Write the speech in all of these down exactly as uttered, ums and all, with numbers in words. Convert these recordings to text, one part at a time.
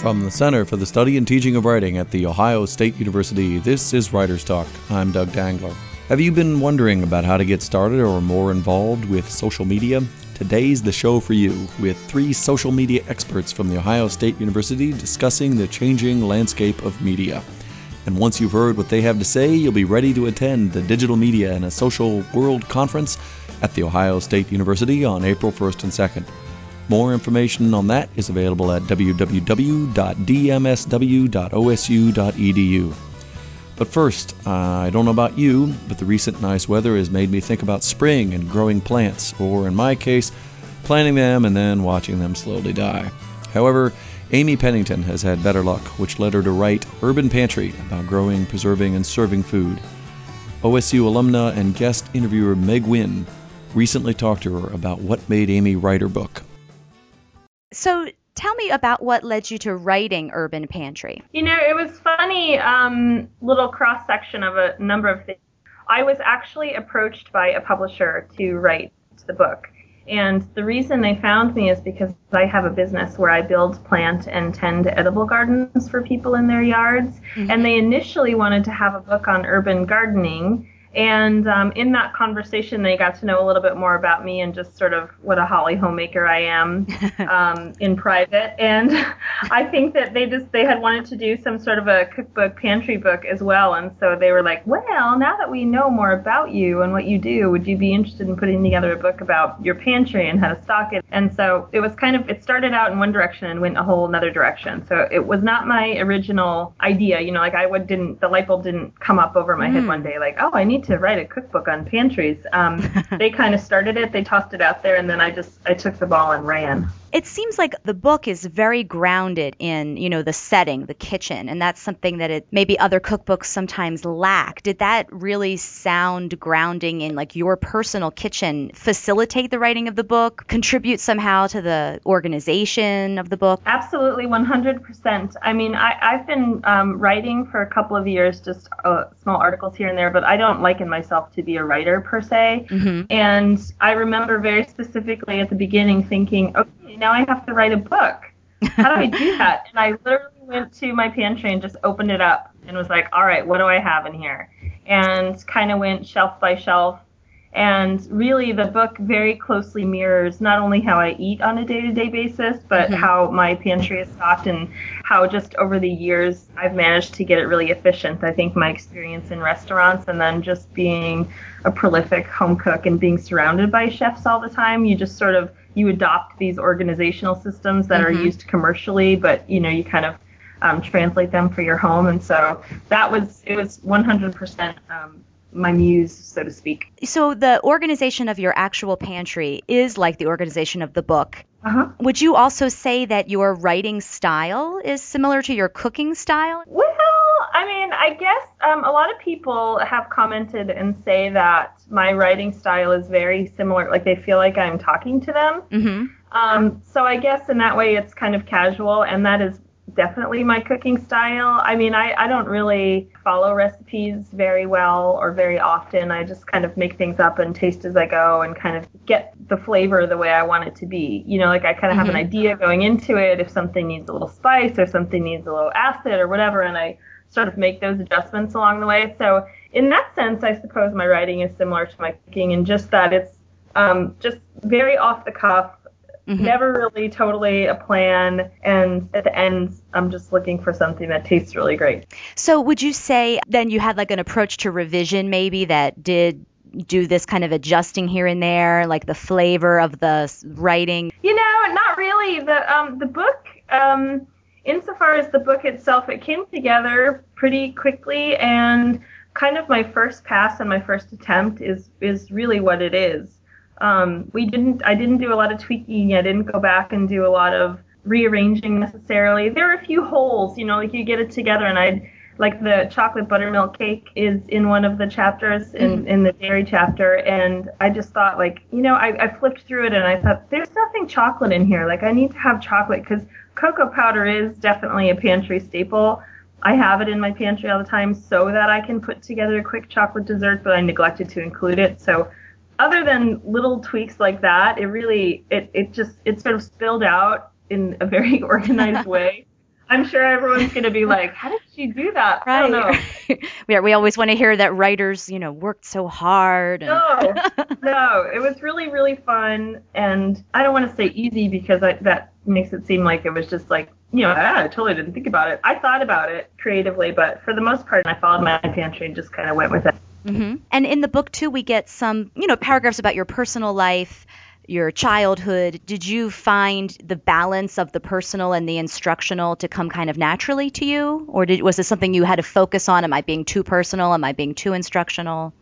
From the Center for the Study and Teaching of Writing at The Ohio State University, this is Writer's Talk. I'm Doug Dangler. Have you been wondering about how to get started or more involved with social media? Today's the show for you, with three social media experts from The Ohio State University discussing the changing landscape of media. And once you've heard what they have to say, you'll be ready to attend the Digital Media and a Social World Conference at The Ohio State University on April first and second. More information on that is available at w w w dot d m s w dot o s u dot e d u. But first, uh, I don't know about you, but the recent nice weather has made me think about spring and growing plants, or in my case, planting them and then watching them slowly die. However, Amy Pennington has had better luck, which led her to write Urban Pantry about growing, preserving, and serving food. O S U alumna and guest interviewer Meg Wynn recently talked to her about what made Amy write her book. So tell me about what led you to writing Urban Pantry. You know, it was funny, um, little cross-section of a number of things. I was actually approached by a publisher to write the book. And the reason they found me is because I have a business where I build, plant, and tend edible gardens for people in their yards. Mm-hmm. And they initially wanted to have a book on urban gardening. And um, in that conversation, they got to know a little bit more about me and just sort of what a holly homemaker I am um, in private. And I think that they just they had wanted to do some sort of a cookbook, pantry book as well. And so they were like, well, now that we know more about you and what you do, would you be interested in putting together a book about your pantry and how to stock it? And so it was kind of, it started out in one direction and went a whole another direction. So it was not my original idea. You know, like I would didn't, the light bulb didn't come up over my mm. head one day like, oh, I need to write a cookbook on pantries. Um, they kind of started it, they tossed it out there, and then I just, I took the ball and ran. It seems like the book is very grounded in, you know, the setting, the kitchen, and that's something that it maybe other cookbooks sometimes lack. Did that really sound grounding in like your personal kitchen facilitate the writing of the book, contribute somehow to the organization of the book? Absolutely, one hundred percent. I mean, I, I've been um, writing for a couple of years, just uh, small articles here and there, but I don't liken myself to be a writer per se. Mm-hmm. And I remember very specifically at the beginning thinking, okay, now I have to write a book. How do I do that? And I literally went to my pantry and just opened it up and was like, all right, what do I have in here? And kind of went shelf by shelf. And really the book very closely mirrors not only how I eat on a day-to-day basis, but mm-hmm. how my pantry is stocked and how just over the years I've managed to get it really efficient. I think my experience in restaurants and then just being a prolific home cook and being surrounded by chefs all the time, you just sort of you adopt these organizational systems that mm-hmm. are used commercially, but, you know, you kind of um, translate them for your home. And so that was, it was one hundred percent um, my muse, so to speak. So the organization of your actual pantry is like the organization of the book. Uh-huh. Would you also say that your writing style is similar to your cooking style? Well, I mean, I guess um, a lot of people have commented and say that my writing style is very similar, like they feel like I'm talking to them. Mm-hmm. Um, so I guess in that way it's kind of casual, and that is definitely my cooking style. I mean, I, I don't really follow recipes very well or very often. I just kind of make things up and taste as I go and kind of get the flavor the way I want it to be. You know, like I kind of mm-hmm. have an idea going into it if something needs a little spice or something needs a little acid or whatever, and I sort of make those adjustments along the way. So in that sense, I suppose my writing is similar to my cooking in just that it's um, just very off the cuff, mm-hmm. never really totally a plan. And at the end, I'm just looking for something that tastes really great. So would you say then you had like an approach to revision maybe that did do this kind of adjusting here and there, like the flavor of the writing? You know, not really. The, um, the book... Um, Insofar as the book itself, it came together pretty quickly, and kind of my first pass and my first attempt is is really what it is. Um, we didn't, I didn't do a lot of tweaking. I didn't go back and do a lot of rearranging necessarily. There are a few holes, you know, like you get it together, and I'd like the chocolate buttermilk cake is in one of the chapters in, mm. in the dairy chapter, and I just thought like, you know, I, I flipped through it and I thought there's nothing chocolate in here. Like I need to have chocolate because cocoa powder is definitely a pantry staple. I have it in my pantry all the time so that I can put together a quick chocolate dessert, but I neglected to include it. So other than little tweaks like that, it really, it, it just, it sort of spilled out in a very organized way. I'm sure everyone's going to be like, how did she do that? I don't know. we, are, we always want to hear that writers, you know, worked so hard. And... No, no, it was really, really fun. And I don't want to say easy because I, that makes it seem like it was just like, you know, I totally didn't think about it. I thought about it creatively, but for the most part, I followed my pantry and just kind of went with it. Mm-hmm. And in the book, too, we get some, you know, paragraphs about your personal life, your childhood. Did you find the balance of the personal and the instructional to come kind of naturally to you? Or did, was this something you had to focus on? Am I being too personal? Am I being too instructional?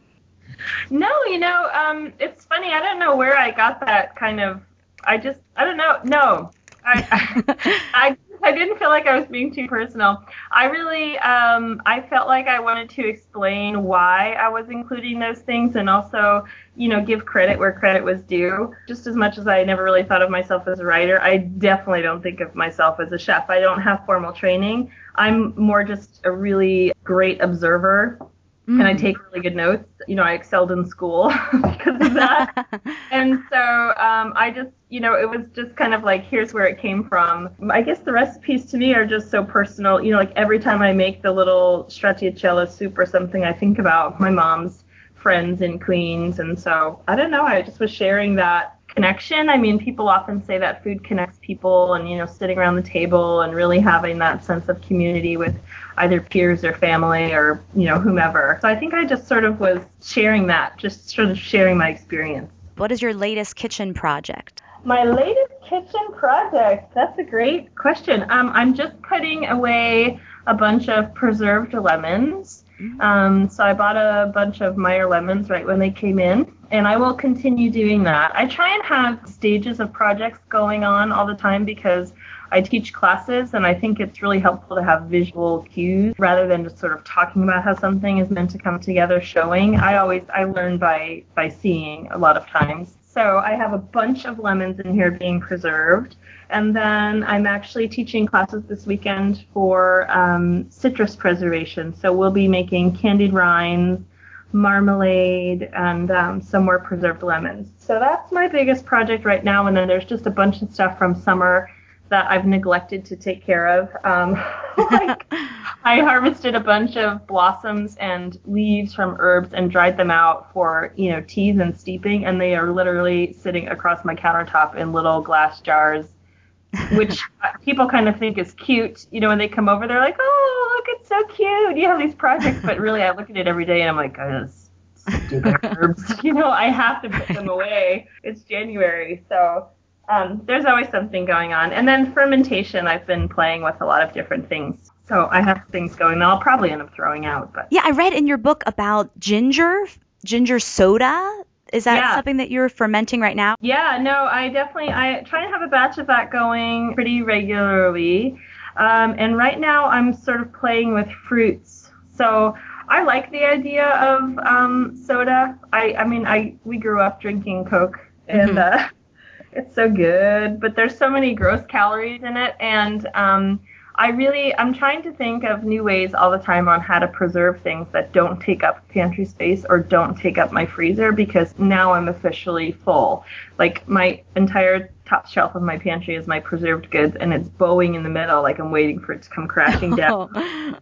No, you know, um, it's funny. I don't know where I got that kind of, I just, I don't know. No, I, I, I I didn't feel like I was being too personal. I really, um, I felt like I wanted to explain why I was including those things and also, you know, give credit where credit was due. Just as much as I never really thought of myself as a writer, I definitely don't think of myself as a chef. I don't have formal training. I'm more just a really great observer. And I take really good notes. You know, I excelled in school because of that. And so um, I just, you know, it was just kind of like, here's where it came from. I guess the recipes to me are just so personal. You know, like every time I make the little stracciatella soup or something, I think about my mom's friends in Queens. And so I don't know, I just was sharing that connection. I mean, people often say that food connects people and, you know, sitting around the table and really having that sense of community with either peers or family or, you know, whomever. So I think I just sort of was sharing that, just sort of sharing my experience. What is your latest kitchen project? My latest kitchen project? That's a great question. Um, I'm just putting away a bunch of preserved lemons. Um, so I bought a bunch of Meyer lemons right when they came in, and I will continue doing that. I try and have stages of projects going on all the time because I teach classes, and I think it's really helpful to have visual cues rather than just sort of talking about how something is meant to come together, showing. I always, I learn by, by seeing a lot of times. So I have a bunch of lemons in here being preserved. And then I'm actually teaching classes this weekend for um, citrus preservation. So we'll be making candied rinds, marmalade, and um, some more preserved lemons. So that's my biggest project right now. And then there's just a bunch of stuff from summer that I've neglected to take care of. Um, like I harvested a bunch of blossoms and leaves from herbs and dried them out for, you know, teas and steeping. And they are literally sitting across my countertop in little glass jars, which people kind of think is cute. You know, when they come over, they're like, oh, look, it's so cute. You have these projects. But really, I look at it every day and I'm like, oh, this stupid herbs. You know, I have to put them away. It's January. So um, there's always something going on. And then fermentation, I've been playing with a lot of different things. So I have things going that I'll probably end up throwing out. But yeah, I read in your book about ginger, ginger soda. Is that yeah. something that you're fermenting right now? Yeah, no, I definitely, I try to have a batch of that going pretty regularly. Um, and right now I'm sort of playing with fruits. So I like the idea of um, soda. I, I mean, I we grew up drinking Coke, and mm-hmm. uh, it's so good. But there's so many gross calories in it. And um, I really, I'm trying to think of new ways all the time on how to preserve things that don't take up pantry space or don't take up my freezer, because now I'm officially full. Like my entire top shelf of my pantry is my preserved goods, and it's bowing in the middle like I'm waiting for it to come crashing down.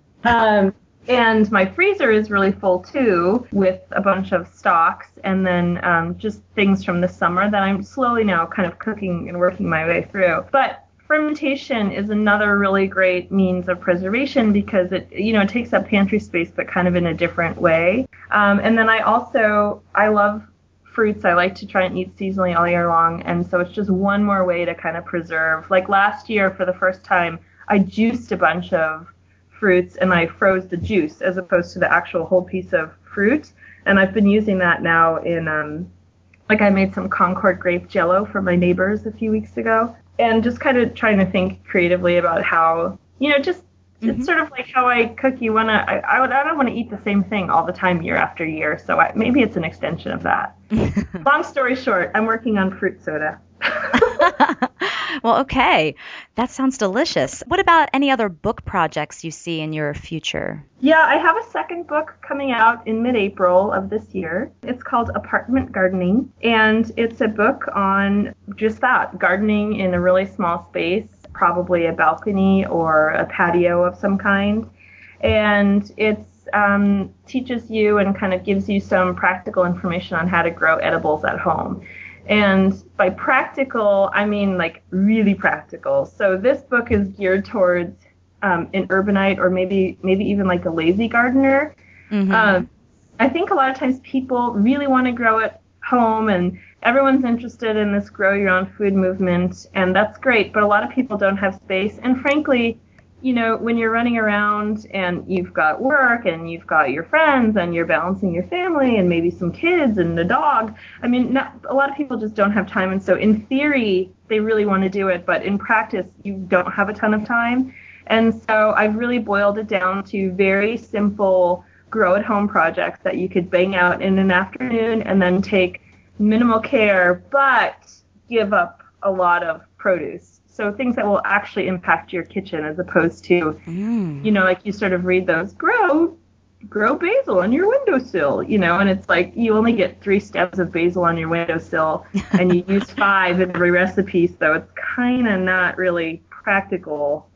um, and my freezer is really full too, with a bunch of stocks and then um, just things from the summer that I'm slowly now kind of cooking and working my way through. But fermentation is another really great means of preservation because it, you know, it takes up pantry space, but kind of in a different way. Um, and then I also, I love fruits. I like to try and eat seasonally all year long. And so it's just one more way to kind of preserve. Like last year, for the first time, I juiced a bunch of fruits and I froze the juice as opposed to the actual whole piece of fruit. And I've been using that now in, um, like I made some Concord grape jello for my neighbors a few weeks ago. And just kind of trying to think creatively about how, you know, just mm-hmm. it's sort of like how I cook. You want to, I, I, would, I don't want to eat the same thing all the time year after year. So I, maybe it's an extension of that. Long story short, I'm working on fruit soda. Well, okay. That sounds delicious. What about any other book projects you see in your future? Yeah, I have a second book coming out in mid-April of this year. It's called Apartment Gardening, and it's a book on just that, gardening in a really small space. probably a balcony or a patio of some kind. And it's um, teaches you and kind of gives you some practical information on how to grow edibles at home. And by practical, I mean like really practical. So this book is geared towards um, an urbanite or maybe maybe even like a lazy gardener. Mm-hmm. Um, I think a lot of times people really want to grow at home, and everyone's interested in this grow your own food movement, and that's great, but a lot of people don't have space. And frankly, you know, when you're running around and you've got work and you've got your friends and you're balancing your family and maybe some kids and a dog, I mean, not, a lot of people just don't have time. And so in theory, they really want to do it, but in practice, you don't have a ton of time. And so I've really boiled it down to very simple grow at home projects that you could bang out in an afternoon and then take minimal care, but give up a lot of produce. So things that will actually impact your kitchen as opposed to, mm. you know, like you sort of read those, grow, grow basil on your windowsill, you know, and it's like you only get three steps of basil on your windowsill and you use five in every recipe. So it's kind of not really practical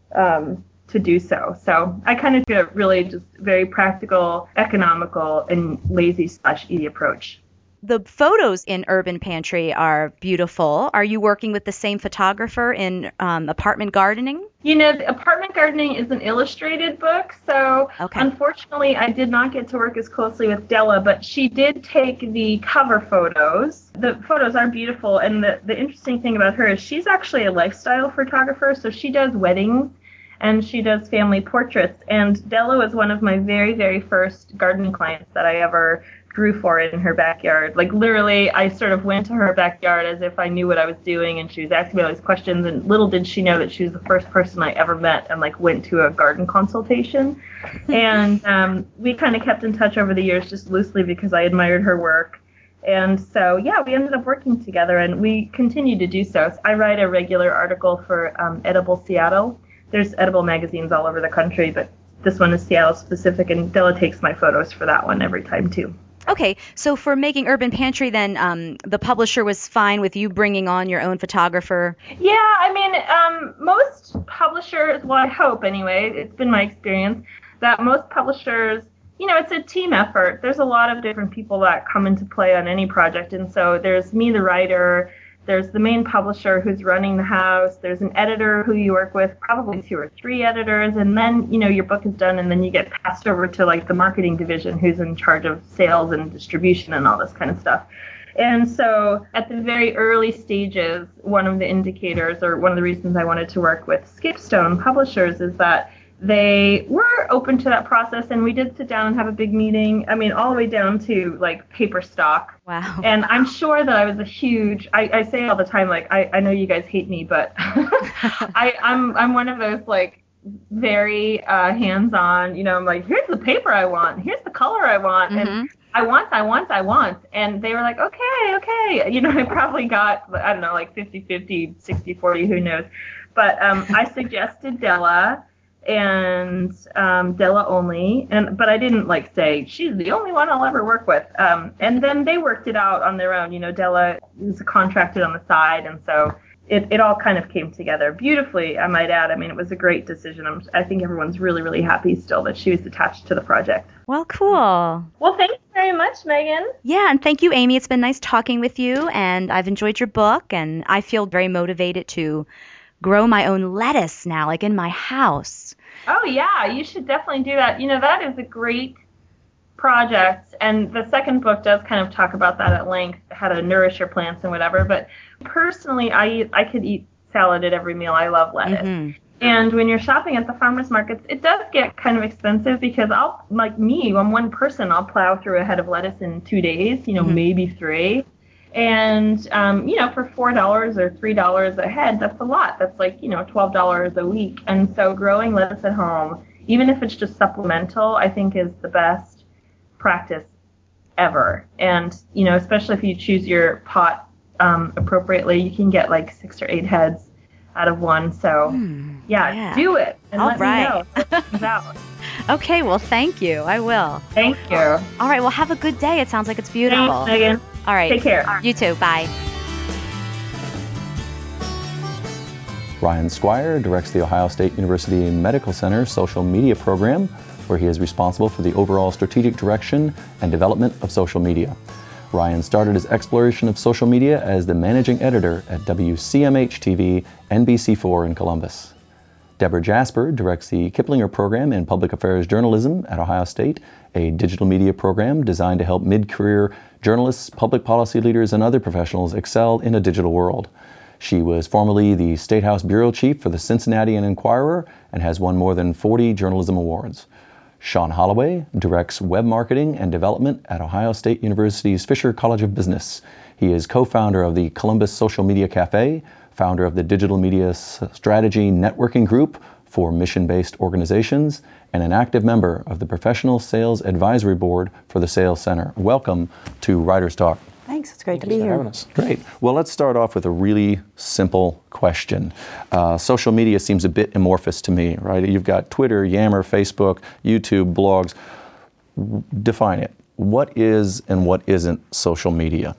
um, to do so. So I kind of do a really just very practical, economical, and lazy slash easy approach. The photos in Urban Pantry are beautiful. Are you working with the same photographer in um, Apartment Gardening? You know, the Apartment Gardening is an illustrated book, so okay. Unfortunately I did not get to work as closely with Della, but she did take the cover photos. The photos are beautiful, and the, the interesting thing about her is she's actually a lifestyle photographer, so she does weddings and she does family portraits, and Della was one of my very, very first gardening clients that I ever grew for it in her backyard. Like literally, I sort of went to her backyard as if I knew what I was doing, and she was asking me all these questions, and little did she know that she was the first person I ever met and like went to a garden consultation. And um, we kind of kept in touch over the years just loosely because I admired her work. And so, yeah, we ended up working together, and we continue to do so. So I write a regular article for um, Edible Seattle. There's edible magazines all over the country, but this one is Seattle specific, and Della takes my photos for that one every time too. Okay, so for making Urban Pantry, then um, the publisher was fine with you bringing on your own photographer? Yeah, I mean, um, most publishers, well, I hope anyway, it's been my experience, that most publishers, you know, it's a team effort. There's a lot of different people that come into play on any project, and so there's me, the writer, there's the main publisher who's running the house, there's an editor who you work with, probably two or three editors, and then, you know, your book is done, and then you get passed over to, like, the marketing division who's in charge of sales and distribution and all this kind of stuff. And so at the very early stages, one of the indicators, or one of the reasons I wanted to work with Skipstone Publishers, is that they were open to that process, and we did sit down and have a big meeting. I mean, all the way down to like paper stock. Wow. And I'm sure that I was a huge, I, I say all the time, like, I, I know you guys hate me, but I, I'm I'm one of those like very uh, hands-on, you know, I'm like, here's the paper I want, here's the color I want, mm-hmm. and I want, I want, I want. And they were like, okay, okay. You know, I probably got, I don't know, like fifty-fifty, sixty-forty, who knows. But um, I suggested Della, and um, Della only, and but I didn't like say she's the only one I'll ever work with. Um, and then they worked it out on their own. You know, Della is contracted on the side, and so it, it all kind of came together beautifully, I might add. I mean, it was a great decision. I'm, I think everyone's really, really happy still that she was attached to the project. Well, cool. Well, thank you very much, Megan. Yeah, and thank you, Amy. It's been nice talking with you, and I've enjoyed your book, and I feel very motivated to grow my own lettuce now, like in my house. Oh, yeah, you should definitely do that. You know, that is a great project, and the second book does kind of talk about that at length, how to nourish your plants and whatever. But personally, I eat, I could eat salad at every meal. I love lettuce. Mm-hmm. And when you're shopping at the farmers markets, it does get kind of expensive because I'll, like me, I'm one person, I'll plow through a head of lettuce in two days, you know, mm-hmm. maybe three. And, um, you know, for four dollars or three dollars a head, that's a lot. That's like, you know, twelve dollars a week. And so growing lettuce at home, even if it's just supplemental, I think is the best practice ever. And, you know, especially if you choose your pot um, appropriately, you can get like six or eight heads out of one. So, mm, yeah, yeah, do it. And All let right. me know. Okay, well, thank you. I will. Thank you. All right, well, have a good day. It sounds like it's beautiful. Thanks, Megan. All right. Take care. You too. Bye. Ryan Squire directs the Ohio State University Medical Center social media program, where he is responsible for the overall strategic direction and development of social media. Ryan started his exploration of social media as the managing editor at W C M H T V N B C four in Columbus. Deborah Jasper directs the Kiplinger Program in Public Affairs Journalism at Ohio State, a digital media program designed to help mid-career journalists, public policy leaders, and other professionals excel in a digital world. She was formerly the State House Bureau Chief for the Cincinnati Enquirer and has won more than forty journalism awards. Sean Holloway directs web marketing and development at Ohio State University's Fisher College of Business. He is co-founder of the Columbus Social Media Cafe, founder of the Digital Media Strategy Networking Group for mission-based organizations, and an active member of the Professional Sales Advisory Board for the Sales Center. Welcome to Writers Talk. Thanks, it's great Thank to be here. Great. Well, let's start off with a really simple question. Uh, social media seems a bit amorphous to me, right? You've got Twitter, Yammer, Facebook, YouTube, blogs. Define it. What is and what isn't social media?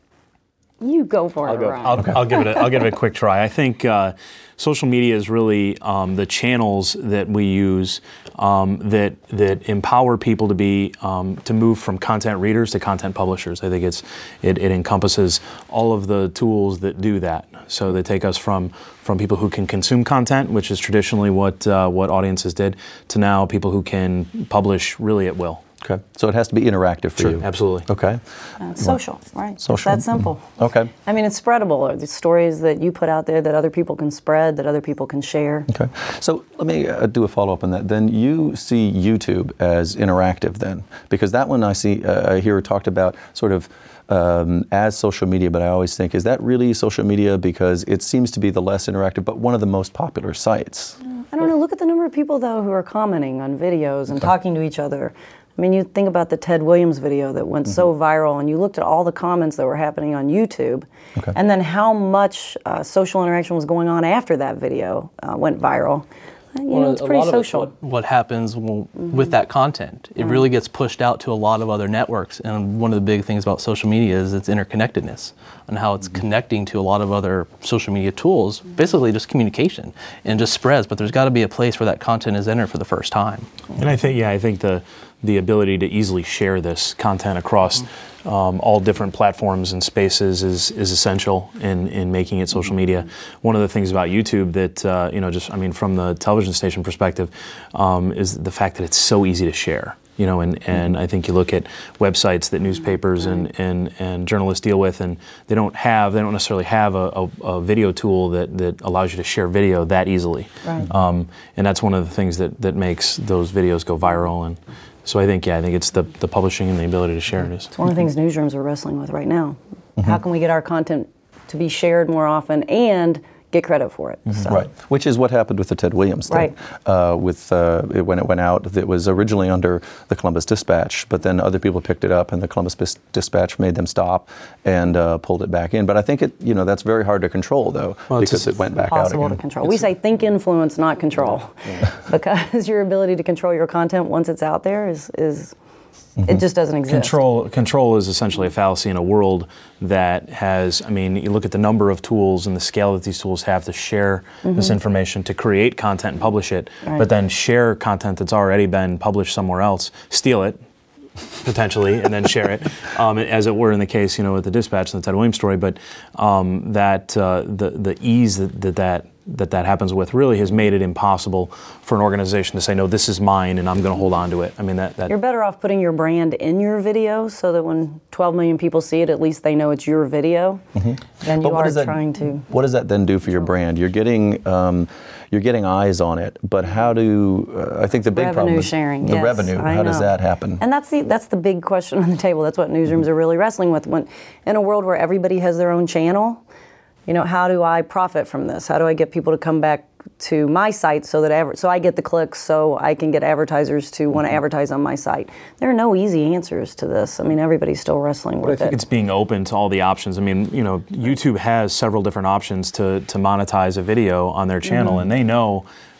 You go for I'll it, go. Ryan. I'll, I'll give it. A, I'll give it a quick try. I think uh, social media is really um, the channels that we use um, that that empower people to be um, to move from content readers to content publishers. I think it's it, it encompasses all of the tools that do that. So they take us from from people who can consume content, which is traditionally what uh, what audiences did, to now people who can publish really at will. Okay, so it has to be interactive for Sure, you. absolutely. Okay. Uh, social, right? Social. It's that simple. Mm-hmm. Okay. I mean, it's spreadable. The stories that you put out there that other people can spread, that other people can share. Okay. So let me uh, do a follow-up on that. Then you see YouTube as interactive then? Because that one I see, uh, I hear talked about sort of um, as social media, but I always think, is that really social media? Because it seems to be the less interactive, but one of the most popular sites. I don't know. Look at the number of people, though, who are commenting on videos and Okay. talking to each other. I mean, you think about the Ted Williams video that went mm-hmm. so viral, and you looked at all the comments that were happening on YouTube, Okay. and then how much uh, social interaction was going on after that video uh, went viral. You well, know, it's a pretty lot social. Of it's what, what happens w- mm-hmm. with that content. It mm-hmm. really gets pushed out to a lot of other networks, and one of the big things about social media is its interconnectedness and how it's mm-hmm. connecting to a lot of other social media tools, basically just communication, and just spreads, but there's got to be a place where that content is entered for the first time. And I think, yeah, I think the the ability to easily share this content across mm-hmm. um, all different platforms and spaces is is essential in, in making it social media. One of the things about YouTube that, uh, you know, just, I mean, from the television station perspective, um, is the fact that it's so easy to share. You know, and, and I think you look at websites that newspapers and, and, and journalists deal with, and they don't have, they don't necessarily have a, a, a video tool that, that allows you to share video that easily. Right. Um, and that's one of the things that, that makes those videos go viral. And so I think, yeah, I think it's the, the publishing and the ability to share it is. It's one of the things newsrooms are wrestling with right now. Mm-hmm. How can we get our content to be shared more often and get credit for it? Mm-hmm. So. Right, which is what happened with the Ted Williams thing. Right. Uh, with uh, it, when it went out, it was originally under the Columbus Dispatch, but then other people picked it up, and the Columbus Bis- Dispatch made them stop and uh, pulled it back in. But I think it, you know, that's very hard to control though, well, because it went back out again. Impossible to control. We say think influence, not control, yeah. because your ability to control your content once it's out there is is. Mm-hmm. It just doesn't exist. Control control is essentially a fallacy in a world that has, I mean, you look at the number of tools and the scale that these tools have to share mm-hmm. this information, to create content and publish it, right. but then share content that's already been published somewhere else, steal it, potentially, and then share it, um, as it were in the case, you know, with the Dispatch and the Ted Williams story. But um, that uh, the the ease that that, that that that happens with really has made it impossible for an organization to say, no, this is mine and I'm going to hold on to it. I mean, that, that... You're better off putting your brand in your video so that when twelve million people see it, at least they know it's your video, mm-hmm. than you are that, trying to... What does that then do for your brand? You're getting um, you're getting eyes on it, but how do, uh, I think the big revenue problem is sharing, the yes, revenue. I How know. does that happen? And that's the that's the big question on the table. That's what newsrooms mm-hmm. are really wrestling with. When in a world where everybody has their own channel, you know, how do I profit from this? How do I get people to come back to my site so that ever, so I get the clicks, so I can get advertisers to want to advertise on my site? There are no easy answers to this. I mean, everybody's still wrestling but with I think it. It's being open to all the options. I mean, you know, YouTube has several different options to to monetize a video on their channel, mm-hmm. and they know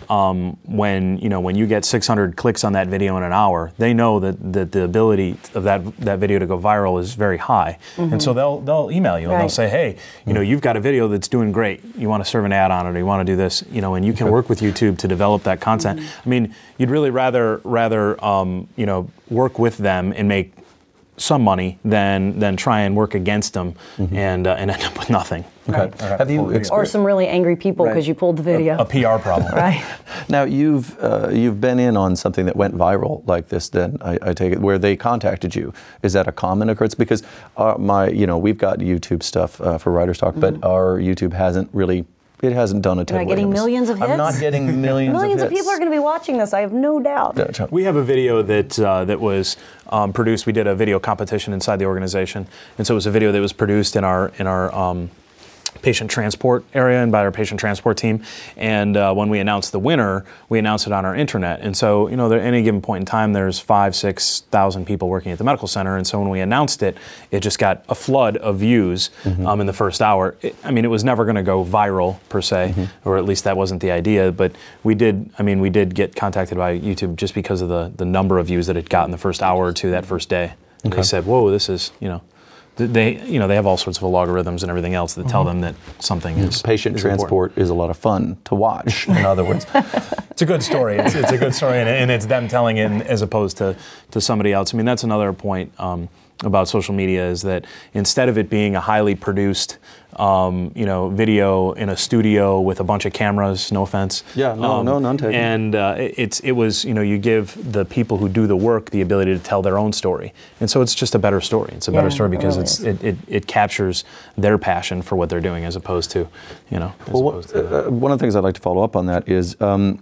um, when you know when you get six hundred clicks on that video in an hour, they know that, that the ability of that that video to go viral is very high, mm-hmm. and so they'll they'll email you and right. they'll say, hey, you know, you've got a video that's doing great. You want to serve an ad on it, or you want to do this, you know, and you can okay. work with YouTube to develop that content. Mm-hmm. I mean, you'd really rather rather um, you know work with them and make some money than than try and work against them mm-hmm. and uh, and end up with nothing. Okay. Right. Have you experienced or some really angry people because right. you pulled the video? A, a P R problem. Right. Now you've uh, you've been in on something that went viral like this. Then I, I take it where they contacted you. Is that a common occurrence? Because uh, my you know we've got YouTube stuff uh, for Writers Talk, mm-hmm. but our YouTube hasn't really. It hasn't done a ton. Am I getting millions of hits? I'm not getting millions. Millions of, of people are going to be watching this. I have no doubt. We have a video that uh, that was um, produced. We did a video competition inside the organization, and so it was a video that was produced in our in our. Um, patient transport area and by our patient transport team. And uh, when we announced the winner, we announced it on our intranet. And so, you know, there, at any given point in time, there's five, six thousand people working at the medical center. And so when we announced it, it just got a flood of views mm-hmm. um, in the first hour. It, I mean, it was never going to go viral per se, mm-hmm. or at least that wasn't the idea. But we did, I mean, we did get contacted by YouTube just because of the, the number of views that it got in the first hour or two that first day. And okay. they said, whoa, this is, you know, They, you know, they have all sorts of logarithms and everything else that tell them that something is patient is transport important. Is a lot of fun to watch. In other words, it's a good story. It's, it's a good story, and, and it's them telling it as opposed to, to somebody else. I mean, that's another point um, about social media is that instead of it being a highly produced, um, you know, video in a studio with a bunch of cameras, no offense. Yeah, no, um, no, none taken. And uh, it, it's it was you know you give the people who do the work the ability to tell their own story, and so it's just a better story. It's a yeah, better story because it it's really it, it, it captures their passion for what they're doing as opposed to, you know. As well, opposed to, uh, one of the things I'd like to follow up on that is. Um,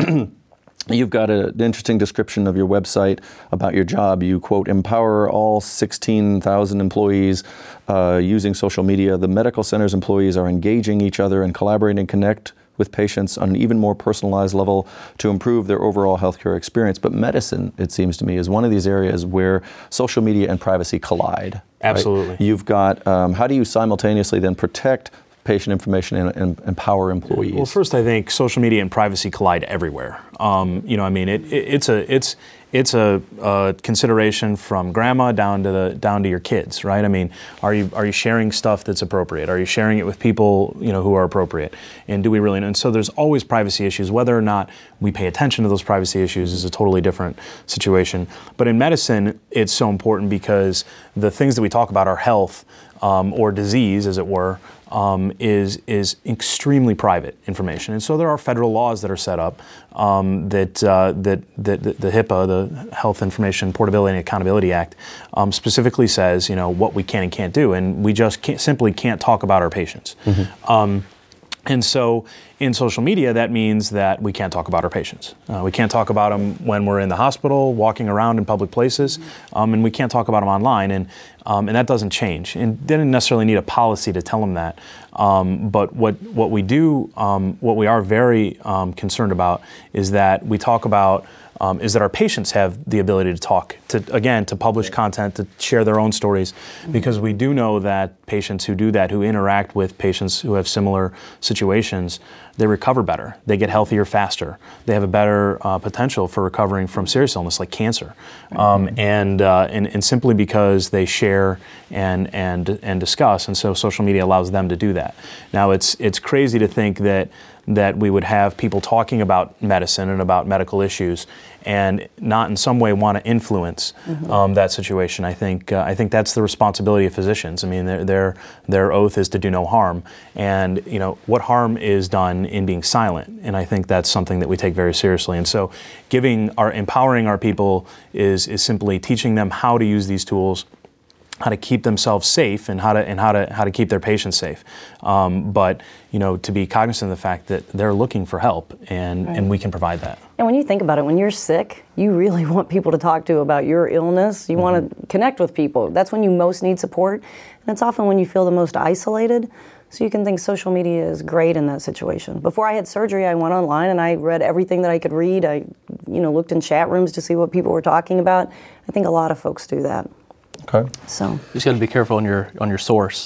You've got a, an interesting description of your website about your job. You, quote, empower all sixteen thousand employees uh, using social media. The medical center's employees are engaging each other and collaborating and connect with patients on an even more personalized level to improve their overall healthcare experience. But medicine, it seems to me, is one of these areas where social media and privacy collide. Absolutely. Right? You've got, um, how do you simultaneously then protect patient information and, and empower employees? Well, first, I think social media and privacy collide everywhere. Um, you know, I mean, it, it, it's a it's it's a, a consideration from grandma down to the down to your kids, right? I mean, are you are you sharing stuff that's appropriate? Are you sharing it with people you know who are appropriate? And do we really? And so there's always privacy issues. Whether or not we pay attention to those privacy issues is a totally different situation. But in medicine, it's so important because the things that we talk about, our health um, or disease, as it were. Um, is is extremely private information, and so there are federal laws that are set up um, that, uh, that that that the HIPAA, the Health Information Portability and Accountability Act, um, specifically says you know what we can and can't do, and we just can't, simply can't talk about our patients. Mm-hmm. Um, And so in social media, that means that we can't talk about our patients. Uh, we can't talk about them when we're in the hospital, walking around in public places, um, and we can't talk about them online. And um, and that doesn't change. And they didn't necessarily need a policy to tell them that. Um, but what what we do, um, what we are very um, concerned about is that we talk about Um, is that our patients have the ability to talk, to again, to publish content, to share their own stories, because we do know that patients who do that, who interact with patients who have similar situations, they recover better, they get healthier faster, they have a better uh, potential for recovering from serious illness like cancer, um, and, uh, and and simply because they share and and and discuss, and so social media allows them to do that. Now it's it's crazy to think that. that we would have people talking about medicine and about medical issues and not in some way want to influence mm-hmm. um, that situation. I think uh, I think that's the responsibility of physicians. I mean, their, their their oath is to do no harm, and you know what harm is done in being silent. And I think that's something that we take very seriously. And so, giving our empowering our people is is simply teaching them how to use these tools, how to keep themselves safe, and how to and how to how to keep their patients safe. Um, but you know, to be cognizant of the fact that they're looking for help, and, right. and we can provide that. And when you think about it, when you're sick, you really want people to talk to about your illness. You mm-hmm. want to connect with people. That's when you most need support, and it's often when you feel the most isolated. So you can think social media is great in that situation. Before I had surgery, I went online and I read everything that I could read. I, you know, looked in chat rooms to see what people were talking about. I think a lot of folks do that. Okay. So you just got to be careful on your on your source.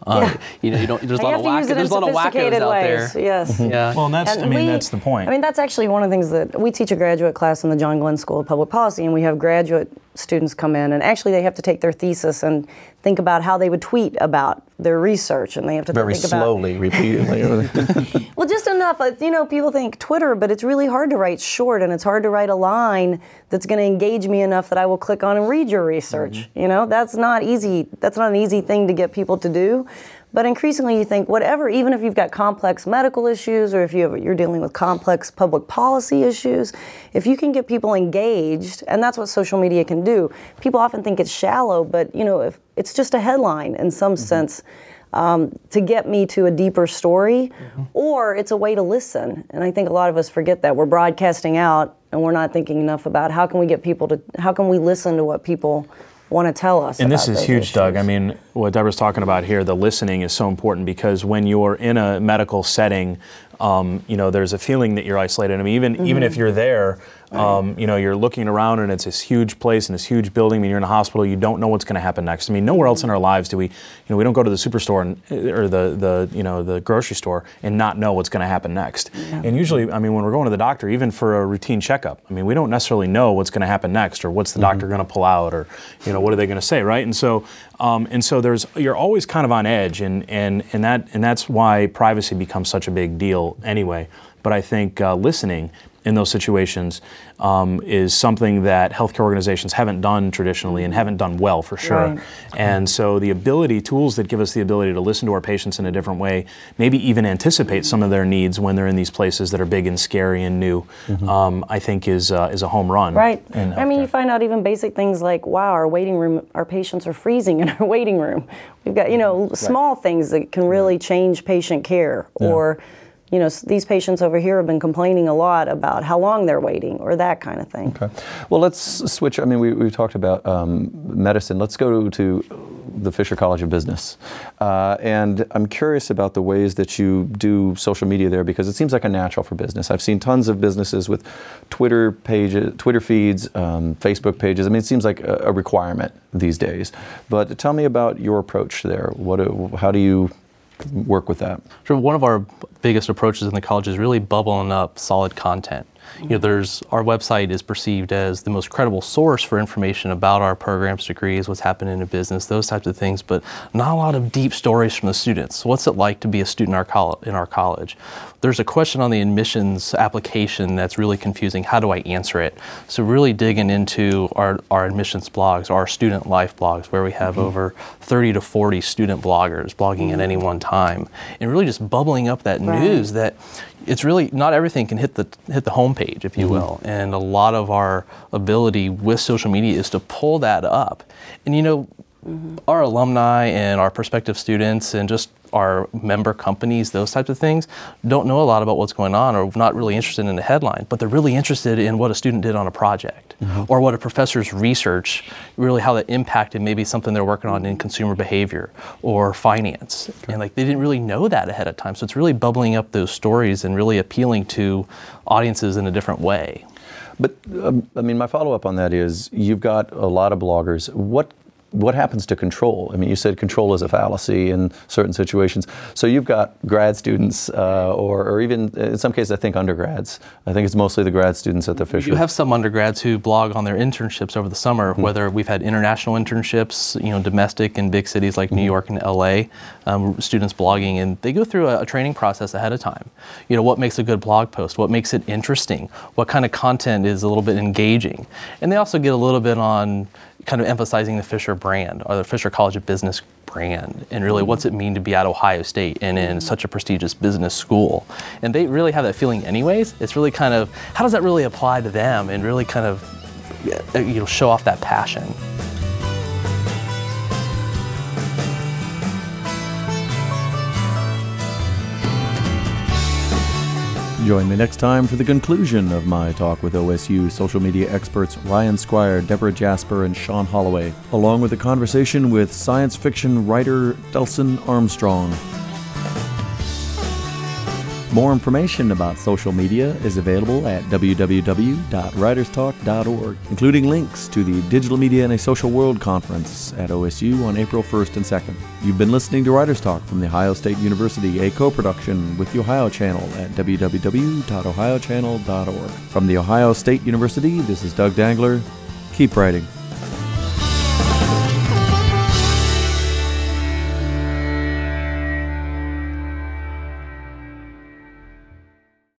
Uh, yeah. You know, you don't. There's a lot of whack, there's a lot of wackos out ways. there. Yes. Yeah. Well, and that's. And I mean, we, that's the point. I mean, that's actually one of the things that we teach a graduate class in the John Glenn School of Public Policy, and we have graduate students come in, and actually they have to take their thesis and think about how they would tweet about their research, and they have to very think slowly, about, repeatedly. Well, just enough. You know, people think Twitter, but it's really hard to write short, and it's hard to write a line that's going to engage me enough that I will click on and read your research. Mm-hmm. You know, that's not easy. That's not an easy thing to get people to do. But increasingly, you think whatever, even if you've got complex medical issues, or if you have, you're dealing with complex public policy issues, if you can get people engaged, and that's what social media can do. People often think it's shallow, but you know, if it's just a headline in some mm-hmm. sense um, to get me to a deeper story, mm-hmm. or it's a way to listen. And I think a lot of us forget that we're broadcasting out, and we're not thinking enough about how can we get people to, how can we listen to what people want to tell us. And this is huge, issues. Doug. I mean, what Deborah's talking about here, the listening is so important, because when you're in a medical setting, um, you know, there's a feeling that you're isolated. I mean, even mm-hmm. even if you're there, um, you know, you're looking around and it's this huge place and this huge building. I mean, you're in a hospital, you don't know what's going to happen next. I mean, nowhere else in our lives do we, you know, we don't go to the superstore and, or the, the, you know, the grocery store and not know what's going to happen next. Yeah. And usually, I mean, when we're going to the doctor, even for a routine checkup, I mean, we don't necessarily know what's going to happen next, or what's the mm-hmm. doctor going to pull out, or, you know, what are they going to say, right? And so, um, and so there's, you're always kind of on edge, and, and, and that, and that's why privacy becomes such a big deal anyway. But I think uh, listening in those situations um, is something that healthcare organizations haven't done traditionally, and haven't done well, for sure. Right. And so the ability, tools that give us the ability to listen to our patients in a different way, maybe even anticipate some of their needs when they're in these places that are big and scary and new, mm-hmm. um, I think is uh, is a home run. Right. I mean, you find out even basic things like, wow, our waiting room, our patients are freezing in our waiting room. We've got, you know, small right. things that can really change patient care, yeah. or you know, these patients over here have been complaining a lot about how long they're waiting, or that kind of thing. Okay. Well, let's switch. I mean, we, we've talked about um, medicine. Let's go to, to the Fisher College of Business. Uh, and I'm curious about the ways that you do social media there, because it seems like a natural for business. I've seen tons of businesses with Twitter pages, Twitter feeds, um, Facebook pages. I mean, it seems like a, a requirement these days. But tell me about your approach there. What? How do you work with that? Sure. One of our biggest approaches in the college is really bubbling up solid content. You know, there's, our website is perceived as the most credible source for information about our programs, degrees, what's happening in business, those types of things, but not a lot of deep stories from the students. What's it like to be a student in our, col- in our college? There's a question on the admissions application that's really confusing. How do I answer it? So really digging into our, our admissions blogs, our student life blogs, where we have mm-hmm. over thirty to forty student bloggers blogging mm-hmm. at any one time, and really just bubbling up that right. news that it's really, not everything can hit the hit the homepage, if you mm-hmm. will. And a lot of our ability with social media is to pull that up. And you know, mm-hmm. our alumni and our prospective students and just our member companies, those types of things, don't know a lot about what's going on, or not really interested in the headline, but they're really interested in what a student did on a project, mm-hmm. or what a professor's research, really how that impacted maybe something they're working on in consumer behavior or finance. Okay. And like, they didn't really know that ahead of time. So it's really bubbling up those stories and really appealing to audiences in a different way. But um, I mean, my follow-up on that is, you've got a lot of bloggers. What What happens to control? I mean, you said control is a fallacy in certain situations. So you've got grad students, uh, or, or even in some cases, I think undergrads. I think it's mostly the grad students at the Fisher. You have some undergrads who blog on their internships over the summer, mm-hmm. whether we've had international internships, you know, domestic in big cities like mm-hmm. New York and L A, um, students blogging, and they go through a, a training process ahead of time. You know, what makes a good blog post? What makes it interesting? What kind of content is a little bit engaging? And they also get a little bit on kind of emphasizing the Fisher brand, or the Fisher College of Business brand, and really what's it mean to be at Ohio State and in such a prestigious business school. And they really have that feeling anyways. It's really kind of, how does that really apply to them, and really kind of, you know, show off that passion. Join me next time for the conclusion of my talk with O S U social media experts Ryan Squire, Deborah Jasper, and Sean Holloway, along with a conversation with science fiction writer Delson Armstrong. More information about social media is available at w w w dot writers talk dot org, including links to the Digital Media in a Social World Conference at O S U on April first and second. You've been listening to Writers Talk from The Ohio State University, a co-production with the Ohio Channel at w w w dot ohio channel dot org. From The Ohio State University, this is Doug Dangler. Keep writing.